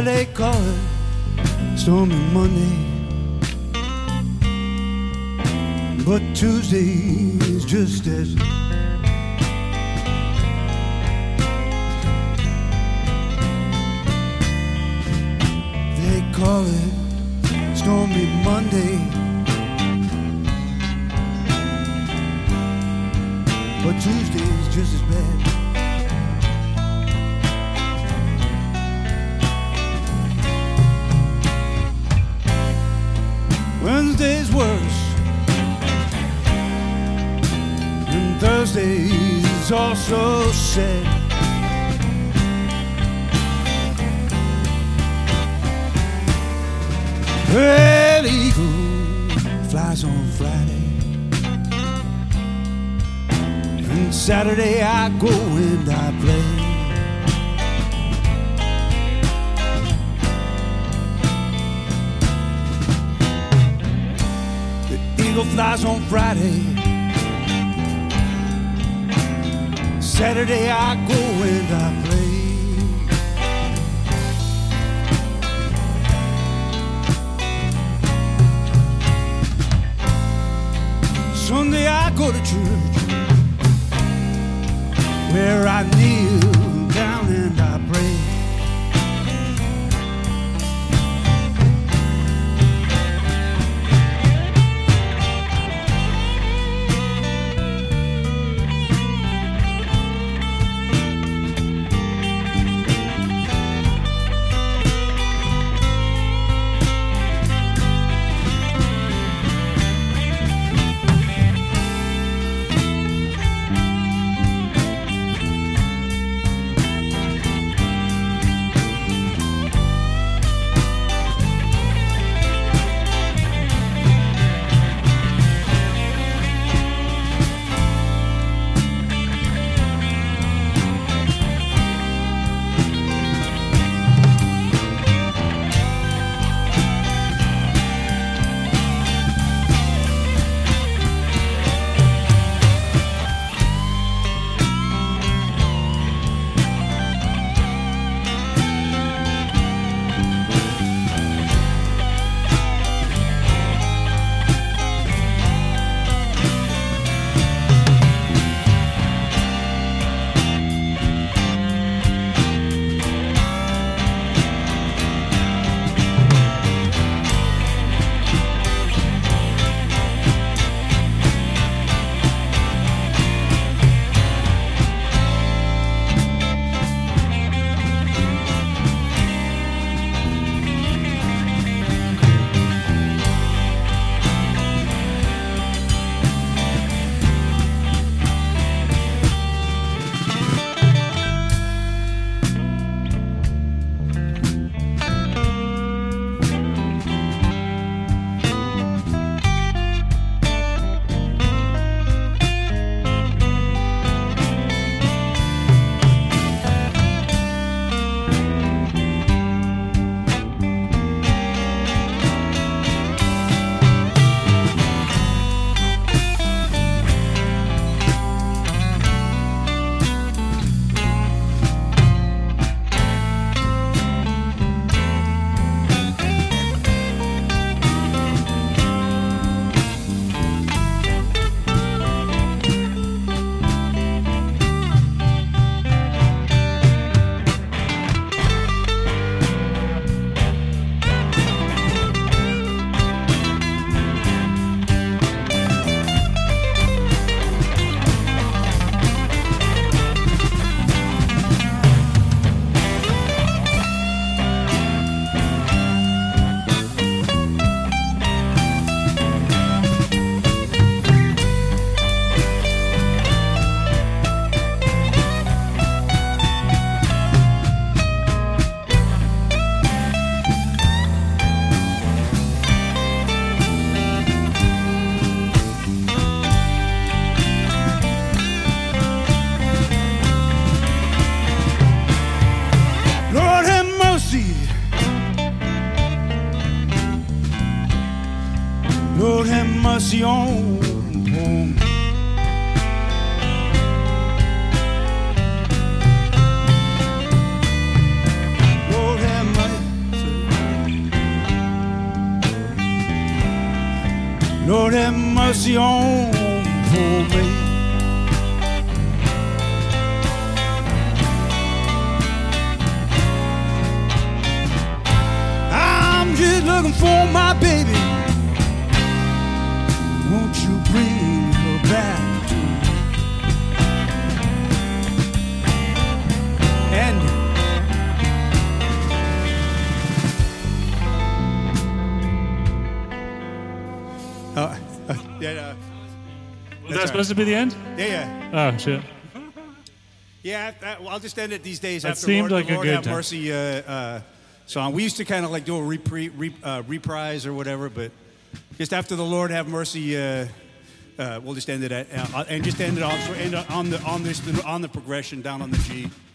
Yeah, they call it Stormy Monday, but Tuesday is just as they call it Stormy Monday, but Tuesday is just as bad. Wednesday's worse, and Thursday's also sad. Well, eagle flies on Friday, and Saturday I go and I play. Eagle flies on Friday, Saturday I go and I play. Sunday I go to church, where I kneel down and I pray. Lord have mercy on me. Lord have mercy. Lord, have mercy on poor me. I'm just looking for my baby. Won't you bring her back to me? And was that supposed to be the end? Yeah. Oh, shit. Yeah, well, I'll just end it these days. That after seemed Lord, like a Lord good Have time. Mercy song. We used to kind of like do a reprise or whatever, but just after the Lord Have Mercy, we'll just end it at and just end it on the progression down on the G.